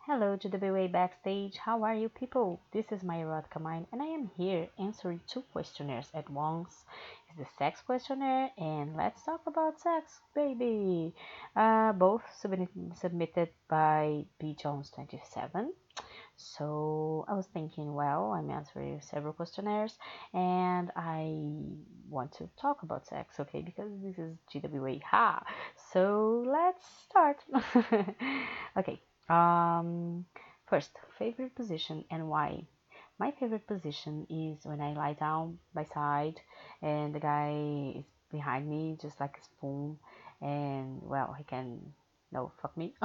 Hello to the BWA Backstage. How are you people? This is my erotica mind and I am here answering two questionnaires at once. It's the sex questionnaire and let's talk about sex, baby. Both submitted by B Jones 27. So I was thinking, well, I'm answering several questionnaires and I want to talk about sex, okay, because this is GWA. Ha! So let's start. Okay. Um, First, favorite position and why. My favorite position is when I lie down by side and the guy is behind me, just like a spoon, and well, he can no fuck me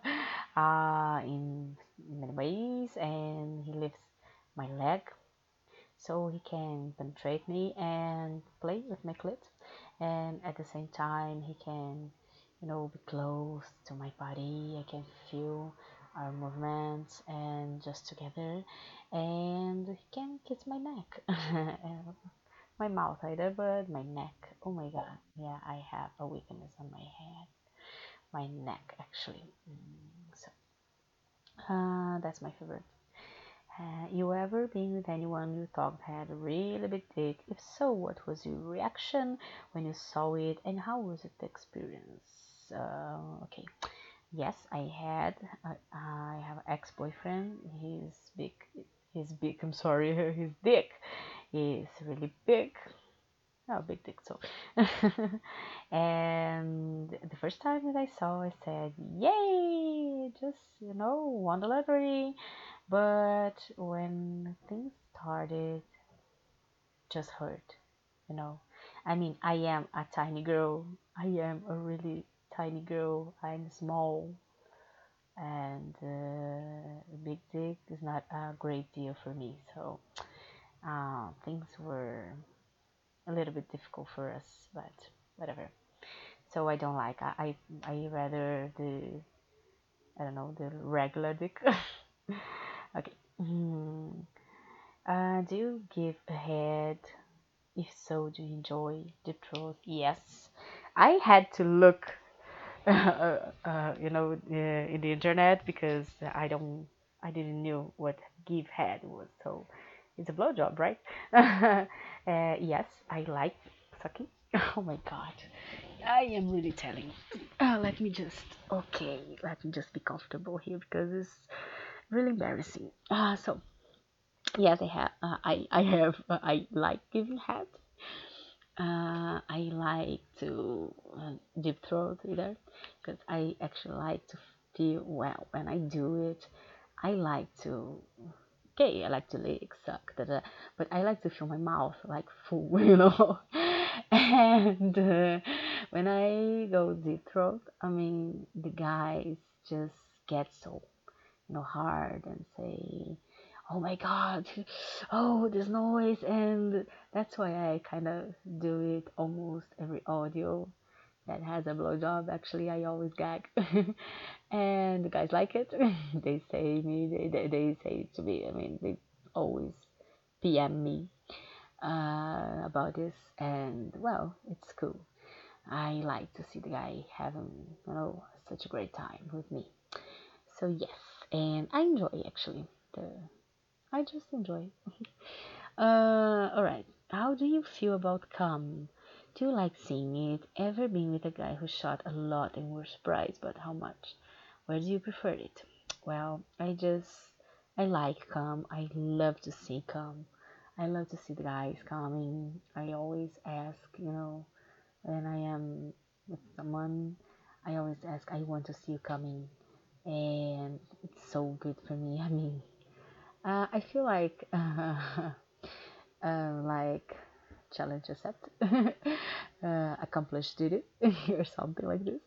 in many ways, and he lifts my leg so he can penetrate me and play with my clit, and at the same time he can be close to my body. I can feel our movements and just together, and he can kiss my neck. My mouth either, but my neck, oh my god, yeah, I have a weakness on my head, my neck actually. That's my favorite. You ever been with anyone you thought had a really big dick? If so, what was your reaction when you saw it, and how was it the experience? Okay, yes, I had. I have an ex-boyfriend. He's big. I'm sorry, his dick is really big. Oh, big dick, so. And the first time that I saw, I said, "Yay!" Just won the lottery. But when things started, just hurt. You know, I mean, I am a tiny girl. I am a really tiny girl. I'm small, and big dick is not a great deal for me. So things were a little bit difficult for us, but whatever. So I don't like. I rather the I don't know the regular dick. Okay. Do you give a head? If so, do you enjoy the truth? Yes. I had to look, in the internet because I didn't know what give head was. So it's a blowjob, right? Yes, I like sucking. Oh my god, I am really telling. Let me just be comfortable here because it's really embarrassing. So yes, I have. I have. I like giving head. I like to deep throat either because I actually like to feel well when I do it. I like to. Okay, I like to lick, suck, da, da, but I like to feel my mouth like full, And when I go deep throat, I mean, the guys just get so hard and say, "Oh my God, oh this noise," and that's why I kind of do it almost every audio that has a blowjob. Actually, I always gag, and the guys like it. They say it to me. I mean, they always PM me about this, and well, it's cool. I like to see the guy having such a great time with me. So yes, and I enjoy actually the. I just enjoy. All right. How do you feel about cum? Do you like seeing it? Ever been with a guy who shot a lot and were surprised, but how much? Where do you prefer it? Well, I like cum. I love to see cum. I love to see the guys coming. I always ask, when I am with someone, I always ask, I want to see you coming, and it's so good for me. I mean, I feel like like challenge accept, accomplished duty, or something like this.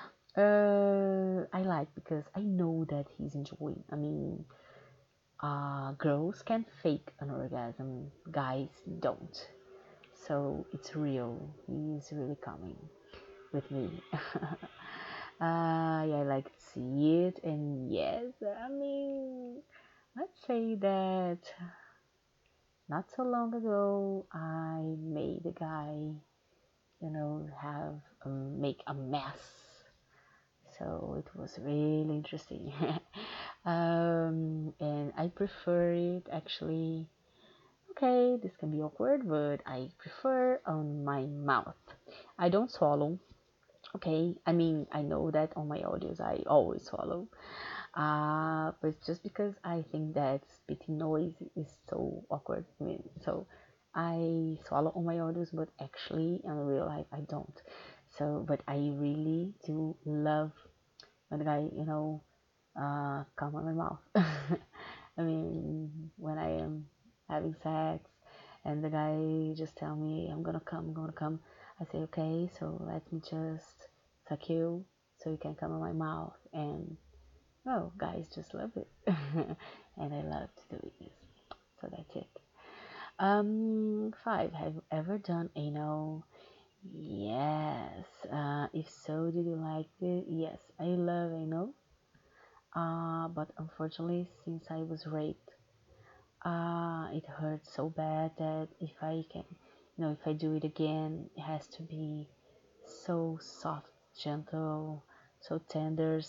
I like because I know that he's enjoying. I mean, girls can fake an orgasm, guys don't. So it's real. He's really coming with me. Yeah, I like to see it, and yes, I mean, let's say that not so long ago, I made a guy, have make a mess. So it was really interesting. And I prefer it actually. Okay, this can be awkward, but I prefer on my mouth. I don't swallow. Okay, I mean, I know that on my audios I always swallow. But it's just because I think that spitting noise is so awkward. I mean, so I swallow on my audios, but actually in real life I don't. So, but I really do love when the guy, come on my mouth. I mean, when I am having sex and the guy just tell me, I'm gonna come. I say, okay, so let me just suck you so you can come on my mouth. And, well, guys just love it. And I love to do it. So that's it. Five, have you ever done anal? Yes. If so, did you like it? Yes, I love anal. But unfortunately, since I was raped, it hurts so bad that if I can, if I do it again, it has to be so soft, gentle, so tender,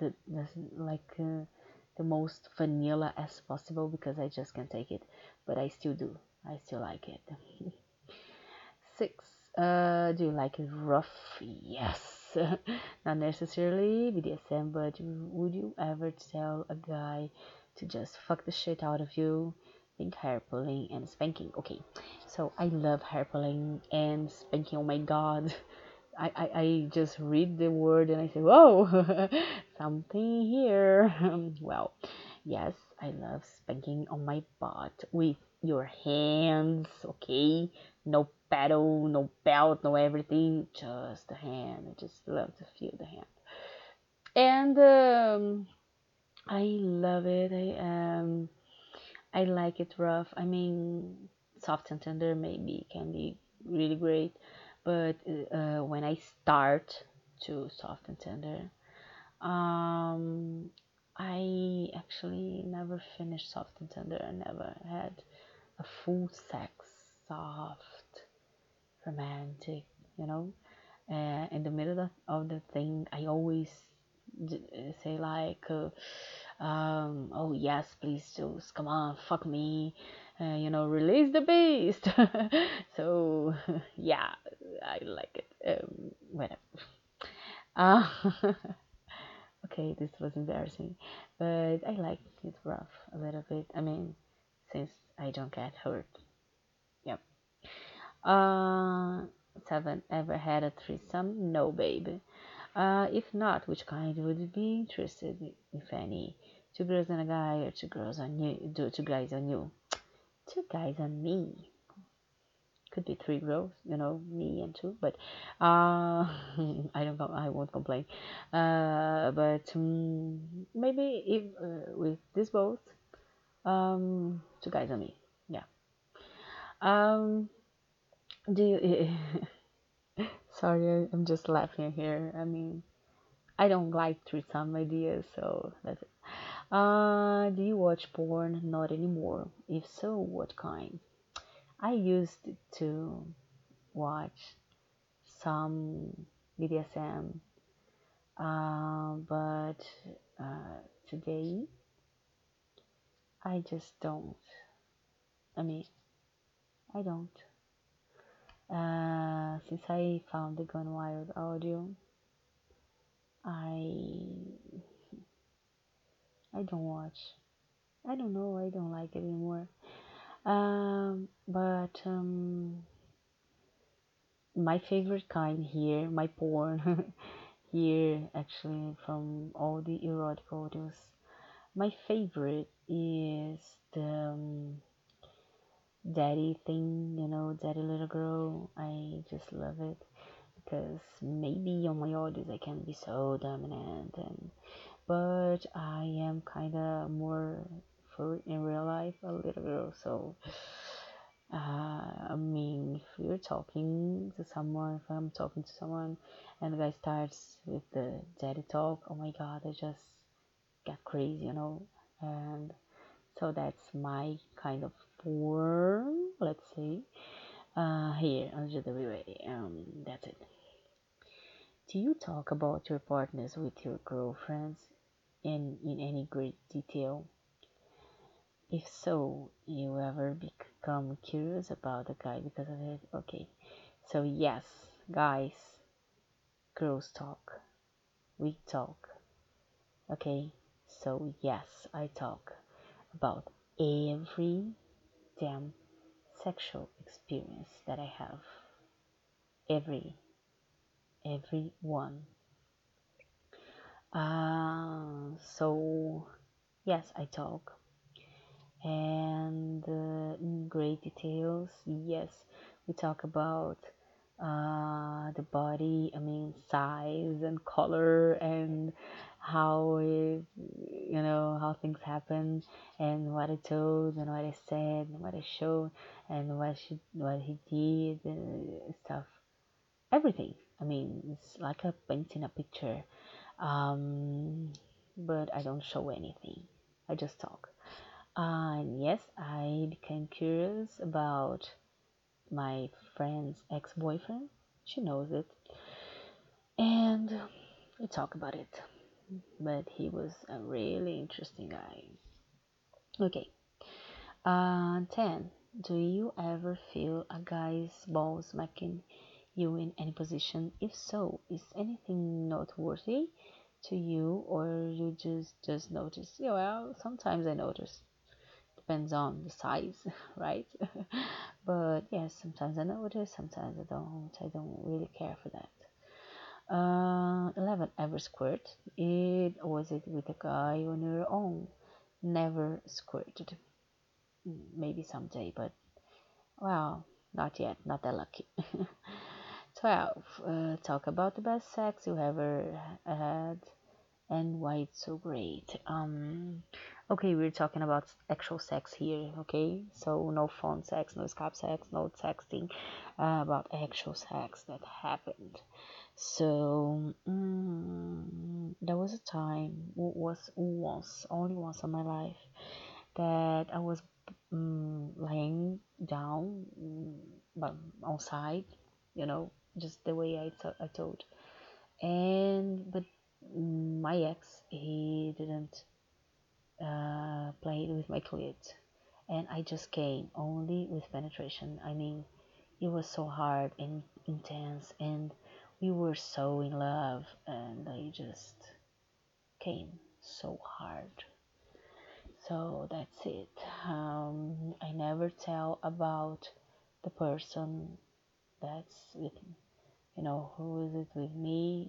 the most vanilla as possible because I just can't take it. But I still do. I still like it. Six. Do you like it rough? Yes. Not necessarily BDSM, but would you ever tell a guy to just fuck the shit out of you? Think hair pulling and spanking. Okay, so I love hair pulling and spanking. Oh my god. I just read the word and I say, whoa, something here. Well, yes, I love spanking on my butt with your hands, okay? No paddle, no belt, no everything, just the hand. I just love to feel the hand. And I love it. I like it rough. I mean, soft and tender maybe can be really great, but when I start to soft and tender, um, I actually never finished soft and tender. I never had a full sex, soft, romantic, you know. In the middle of the thing, I always say like, oh yes, please just come on, fuck me, release the beast. So yeah, I like it. Whatever. Uh, okay, this was embarrassing, but I like it rough a little bit. I mean, since I don't get hurt. Yep. Uh, Seven. Ever had a threesome? No, baby. If not, which kind would you be interested, if any? Two girls and a guy, or two girls on you? Two guys on you? Two guys on me. Could be three girls, me and two. But I don't. I won't complain. But maybe if with this both, two guys on me. Yeah. Um. Do you? Sorry, I'm just laughing here. I mean, I don't like threesome ideas, so that's it. Do you watch porn? Not anymore. If so, what kind? I used to watch some BDSM, but today I just don't. I mean, I don't. Since I found the Gone Wild audio, I I don't watch. I don't know. I don't like it anymore. But my favorite kind here, my porn here, actually, from all the erotic audios, my favorite is the daddy thing, daddy little girl. I just love it because maybe on my audios I can be so dominant, but I am kind of more for in real life a little girl, so I mean, if you're talking to someone, if I'm talking to someone and the guy starts with the daddy talk, oh my god, I just get crazy, and so that's my kind of form, let's say, here on GWA. That's it. Do you talk about your partners with your girlfriends? in any great detail? If so, you ever become curious about the guy because of it? Okay, so yes, guys, girls talk, we talk. Okay, so yes, I talk about every damn sexual experience that I have. Every one. So yes, I talk, and in great details. Yes, we talk about the body. I mean, size and color, and how it, how things happen, and what I told, and what I said, and what I showed, and what he did, stuff, everything. I mean, it's like a painting a picture. Um, but I don't show anything. I just talk. And yes, I became curious about my friend's ex-boyfriend. She knows it, and we talk about it. But he was a really interesting guy. Okay. 10. Do you ever feel a guy's balls making you in any position? If so, is anything noteworthy to you, or you just notice? Yeah, well, sometimes I notice. Depends on the size, right? But yes, sometimes I notice, sometimes I don't. I don't really care for that. 11. Ever squirt? Was it with a guy on your own? Never squirted. Maybe someday, but well, not yet. Not that lucky. 12. Talk about the best sex you ever had and why it's so great. Okay, we're talking about actual sex here, okay? So no phone sex, no Skype sex, no texting, about actual sex that happened. So there was a time, was once, only once in my life, that I was laying down, but on side, just the way I told, and but my ex, he didn't play with my clit, and I just came only with penetration. I mean, it was so hard and intense, and we were so in love, and I just came so hard. So that's it. I never tell about the person that's with, who is it with me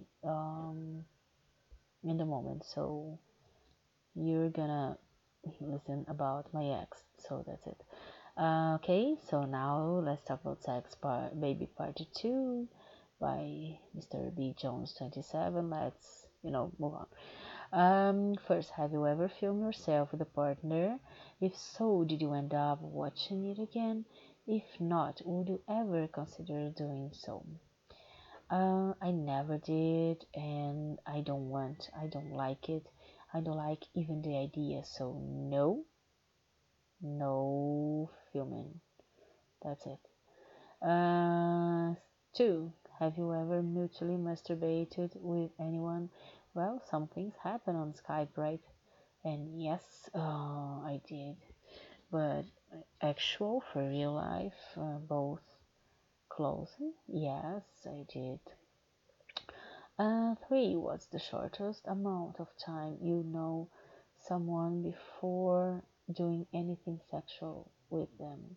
in the moment. So you're gonna listen about my ex. So that's it. Okay, so now let's talk about Baby Party 2 by Mr. B. Jones 27. Let's, move on. First, have you ever filmed yourself with a partner? If so, did you end up watching it again? If not, would you ever consider doing so? I never did, and I don't want. I don't like it. I don't like even the idea. So no, no filming. That's it. Uh, 2. Have you ever mutually masturbated with anyone? Well, some things happen on Skype, right? And yes, I did. But actual, for real life, both close. Yes, I did. 3. What's the shortest amount of time you know someone before doing anything sexual with them?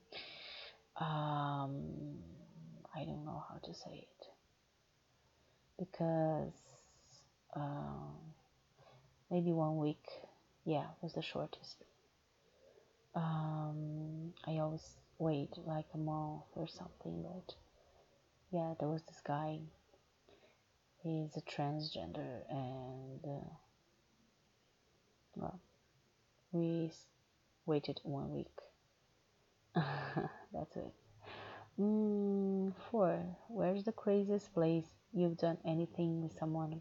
I don't know how to say it because um, maybe 1 week, yeah, was the shortest. I always wait like a month or something, but yeah, there was this guy. He's a transgender, and well, we waited 1 week. That's it. 4. Where's the craziest place you've done anything with someone?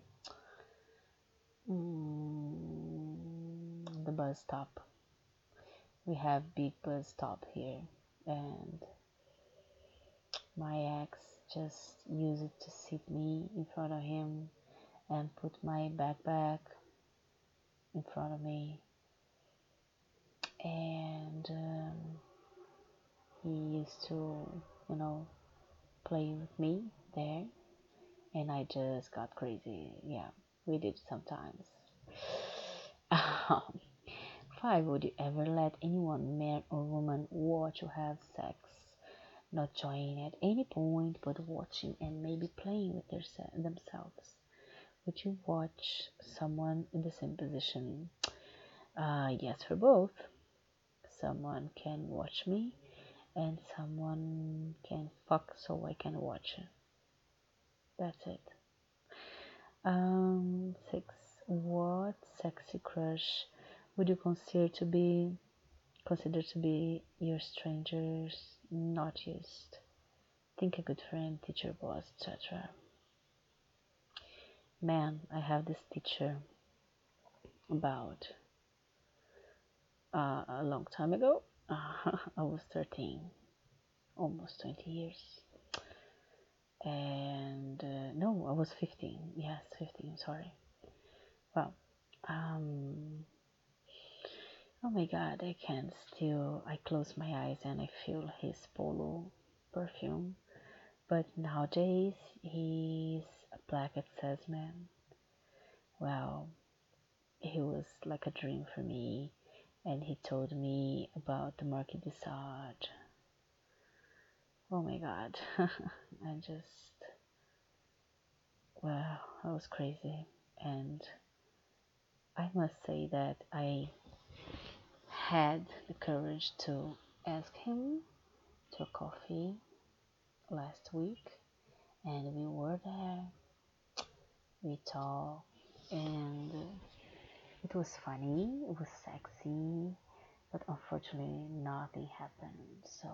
The bus stop. We have big bus stop here, and my ex just used it to sit me in front of him and put my backpack in front of me, and he used to, you know, play with me there, and I just got crazy. Yeah, we did sometimes. Um, 5. Would you ever let anyone, man or woman, watch you have sex? Not joining at any point, but watching and maybe playing with themselves. Would you watch someone in the same position? Yes, for both. Someone can watch me, and someone can fuck so I can watch it. That's it. 6. What sexy crush would you consider to be your strangers not used? Think a good friend, teacher, boss, etc. Man, I have this teacher about a long time ago. I was 13, almost 20 years. And no, I was 15. Yes, 15, sorry. Well, um, oh my god, I close my eyes and I feel his polo perfume. But nowadays, he's a black says man. Well, he was like a dream for me, and he told me about the Marquis de Sade. Oh my god, I just, well, I was crazy, and I must say that I had the courage to ask him to a coffee last week, and we were there, we talked, and it was funny, it was sexy, but unfortunately nothing happened. So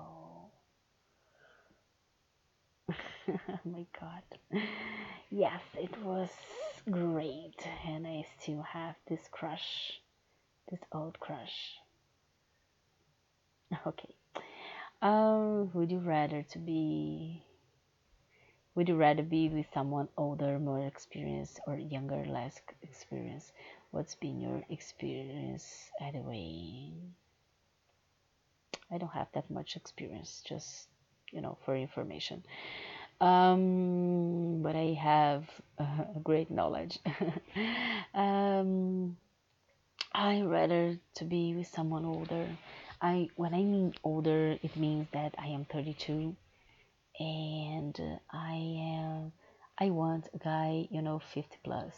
oh my god, yes, it was great, and I still have this crush, this old crush. Okay. Would you rather to be would you rather be with someone older, more experienced, or younger, less experienced? What's been your experience anyway? I don't have that much experience, just for information. But I have great knowledge. um, I rather to be with someone older. When I mean older, it means that I am 32, and I want a guy 50 plus.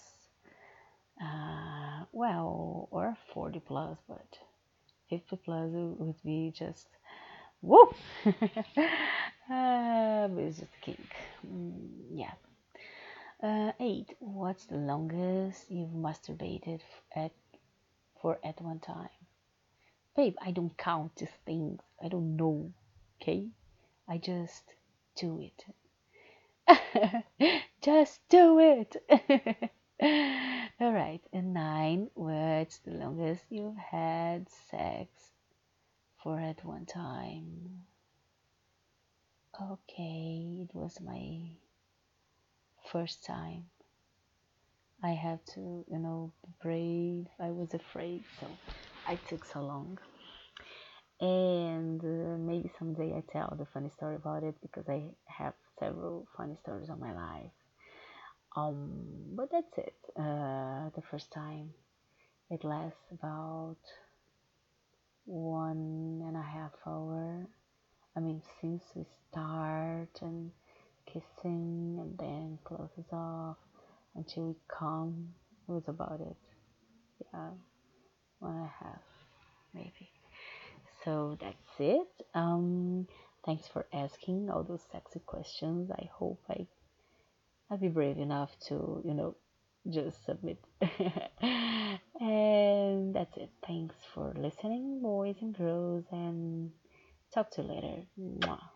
Well, or 40 plus, but 50 plus would be just whoop. But it's just a kink. Yeah. 8. What's the longest you've masturbated at for at one time? Babe, I don't count these things. I don't know. Okay? I just do it. Just do it. All right. And 9. What's the longest you had sex for at one time? Okay, it was my first time. I had to, be brave. I was afraid, so I took so long. And maybe someday I tell the funny story about it, because I have several funny stories on my life. But that's it. The first time, it lasts about 1.5 hours. I mean, since we start and kissing and then closes off until we come, it was about it. Yeah, 1.5, maybe. So that's it. Thanks for asking all those sexy questions. I hope I'll be brave enough to, just submit. And that's it. Thanks for listening, boys and girls, and talk to you later. Mwah.